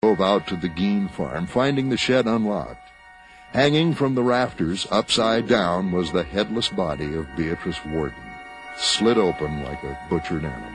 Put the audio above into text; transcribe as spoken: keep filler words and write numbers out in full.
drove out to the Gein farm, finding the shed unlocked. Hanging from the rafters, upside down, was the headless body of Beatrice Warden, slit open like a butchered animal.